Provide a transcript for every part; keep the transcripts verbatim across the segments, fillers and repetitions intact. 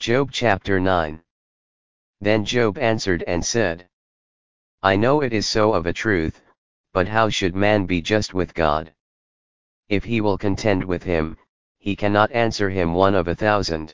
Job chapter nine. Then Job answered and said, I know it is so of a truth, but how should man be just with God? If he will contend with him, he cannot answer him one of a thousand.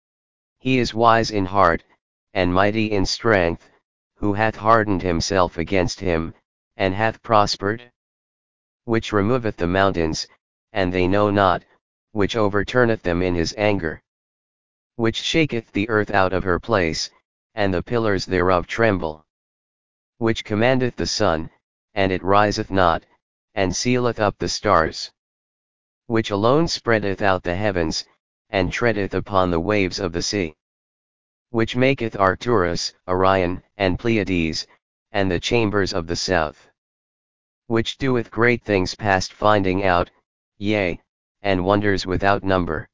He is wise in heart, and mighty in strength, who hath hardened himself against him, and hath prospered? Which removeth the mountains, and they know not, which overturneth them in his anger. Which shaketh the earth out of her place, and the pillars thereof tremble. Which commandeth the sun, and it riseth not, and sealeth up the stars. Which alone spreadeth out the heavens, and treadeth upon the waves of the sea. Which maketh Arcturus, Orion, and Pleiades, and the chambers of the south. Which doeth great things past finding out, yea, and wonders without number.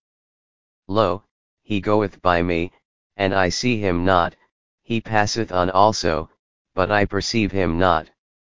Lo, he goeth by me, and I see him not, he passeth on also, but I perceive him not.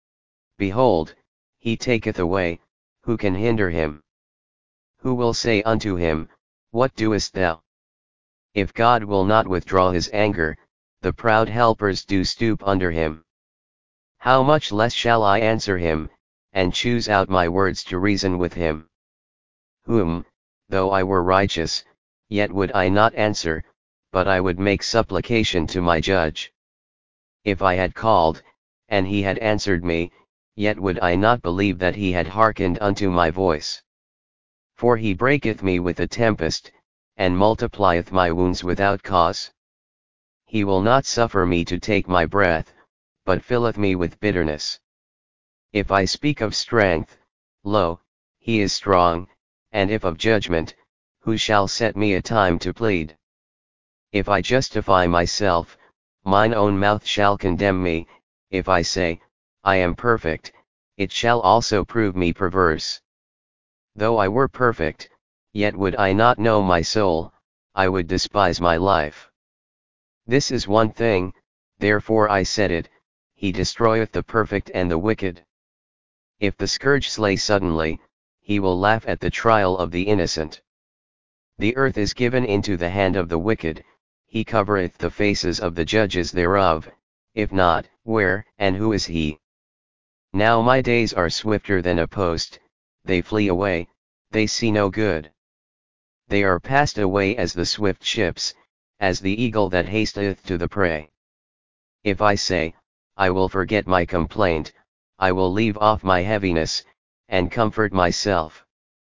Behold, he taketh away, who can hinder him? Who will say unto him, What doest thou? If God will not withdraw his anger, the proud helpers do stoop under him. How much less shall I answer him, and choose out my words to reason with him? Whom, though I were righteous, yet would I not answer, but I would make supplication to my judge. If I had called, and he had answered me, yet would I not believe that he had hearkened unto my voice. For he breaketh me with a tempest, and multiplieth my wounds without cause. He will not suffer me to take my breath, but filleth me with bitterness. If I speak of strength, lo, he is strong, and if of judgment, who shall set me a time to plead? If I justify myself, mine own mouth shall condemn me. If I say, I am perfect, it shall also prove me perverse. Though I were perfect, yet would I not know my soul, I would despise my life. This is one thing, therefore I said it, he destroyeth the perfect and the wicked. If the scourge slay suddenly, he will laugh at the trial of the innocent. The earth is given into the hand of the wicked, he covereth the faces of the judges thereof. If not, where and who is he? Now my days are swifter than a post, they flee away, they see no good. They are passed away as the swift ships, as the eagle that hasteth to the prey. If I say, I will forget my complaint, I will leave off my heaviness, and comfort myself.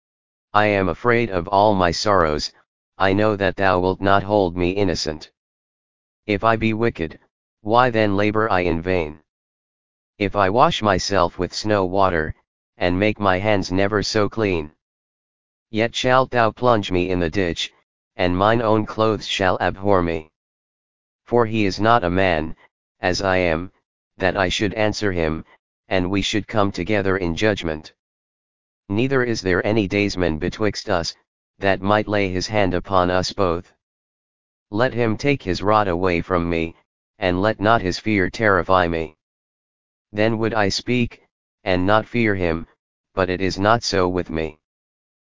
I am afraid of all my sorrows, I know that thou wilt not hold me innocent. If I be wicked, why then labor I in vain? If I wash myself with snow water, and make my hands never so clean, yet shalt thou plunge me in the ditch, and mine own clothes shall abhor me. For he is not a man, as I am, that I should answer him, and we should come together in judgment. Neither is there any daysman betwixt us, that might lay his hand upon us both. Let him take his rod away from me, and let not his fear terrify me. Then would I speak, and not fear him, but it is not so with me.